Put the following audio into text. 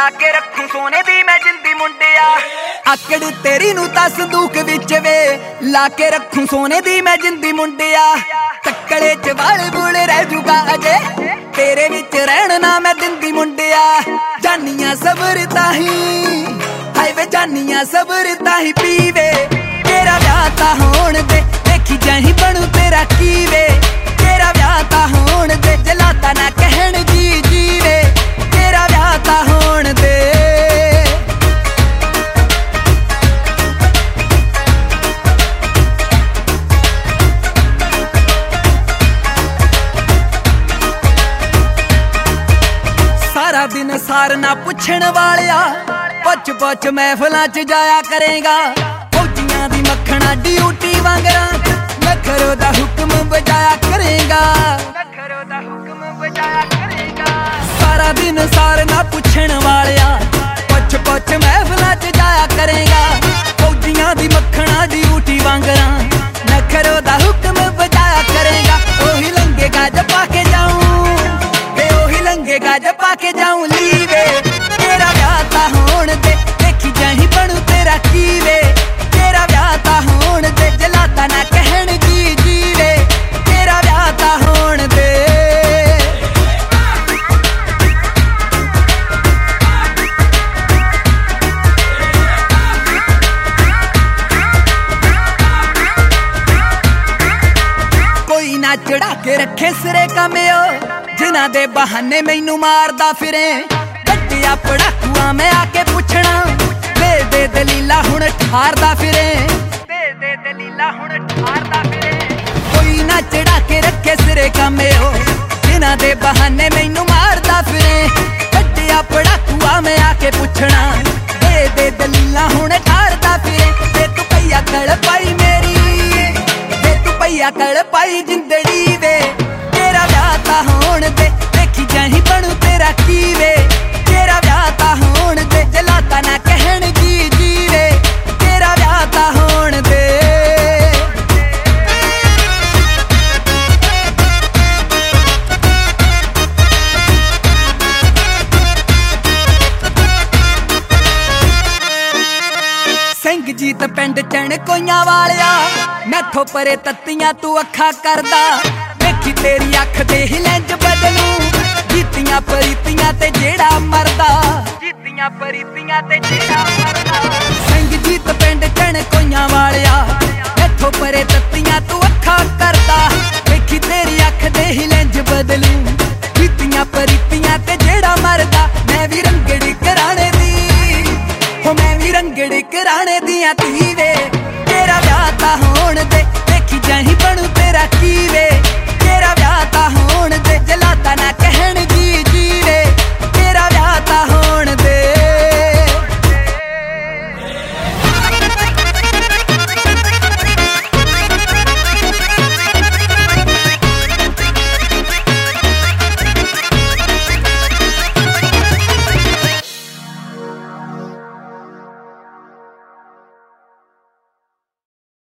ਲਾ के रखूं सोने दी मैं जिंदी मुंडिया आकड़ तेरी नू तां संदूक विच वे ला के रखूं सोने दी मैं जिंदी मुंडिया तक्कड़े च वाल बूल रह जूगा अजे तेरे विच रहण ना मैं दिंदी मुंडिया जानियां सबर ताही हाय वे जानियां सबर ताही पीवे तेरा ब्याह तां होण दे देखी जाही बनू तेरा कीवे तेरा ब्याह तां होण दे जलाता ना कहण जी जीवे तेरा ब्याह तां होण दे सारा दिन सार ना पुछण वालिया पुछ पुछ महफिलां च जाया करेगा फौजियां दी मक्खणा ड्यूटी वांगरा नखरो दा हुक्म बजाया करेगा सारा दिन सार ना पुछण वालिया पुछ पुछ महफिलां च जाया करेगा फौजियां दी मक्खणा ड्यूटी वांगरा नखरो दा हुक्म बजाया करेगा ओही लंघेगा जब पाके जाऊं ते ओही लंघेगा जब पाके जाऊं लीवे तेरा ब्याह तां होण दे देखी जाही बनू तेरा कीवे तेरा ब्याह तां होण दे जलाता ना कहण जी जीवे तेरा ब्याह तां होण दे कोई ना चढ़ा के रखे सिरे कमियो जिन्हां दे बहाने मैनू मारदा फिरे गड्डिया पड़ाकुआ मैं आके पुछना दे दलीला हुण ठारदा फिरे दे दलीला हुण ठारदा फिरे कोई ना चढ़ा के रखे सिरे कमियो जिन्हां दे बहाने मैनू मारदा फिरे गड्डिया पड़ाकुआ मैं आके पुछना दे दलीला हुण ठारदा फिरे ते तू पैया कल पाई मेरी ते तू पैया कल पाई जिंदड़ी वे तेरा ब्याह तां होण दे देखी जाही बनू तेरा कीवे तेरा ब्याह तां होण दे जलाता ना कहण जी जीवे तेरा ब्याह तां होण दे ਸਿੰਘ ਜੀਤ ਪਿੰਡ ਚਣ ਕੋਈਆਂ ਵਾਲਿਆ ਮੈਥੋਂ ਪਰੇ ਤੱਤੀਆਂ ਤੂੰ ਅੱਖਾਂ ਕਰਦਾ ਦੇਖੀ ਤੇਰੀ ਅੱਖ ਦੇ ਹੀ ਲੈਂਜ ਬਦਲੂ ਜੀਤੀਆਂ ਪਰੀਤੀਆਂ ਤੇ ਜਿਹੜਾ ਮਰਦਾ ਜੀਤੀਆਂ ਪਰੀਤੀਆਂ ਤੇ ਜਿਹੜਾ ਮਰਦਾ ਸਿੰਘ ਜੀਤ ਪਿੰਡ ਚਣ ਕੋਈਆਂ ਵਾਲਿਆ ਮੈਥੋਂ ਪਰੇ ਤੱਤੀਆਂ ਤੂੰ ਅੱਖਾਂ ਕਰਦਾ ਦੇਖੀ ਤੇਰੀ ਅੱਖ ਦੇ ਹੀ ਲੈਂਜ ਬਦਲੂ ਜੀਤੀਆਂ ਪਰੀਤੀਆਂ ਤੇ ਜਿਹੜਾ ਮਰਦਾ ਮੈਂ ਵੀ ਰੰਗੜੀ ਕਰਾਣੇ ਦੀ ਹੋ ਮੈਂ ਵੀ ਰੰਗੜੀ ਕਰਾਣੇ ਦੀਆਂ ਧੀ ਵੇ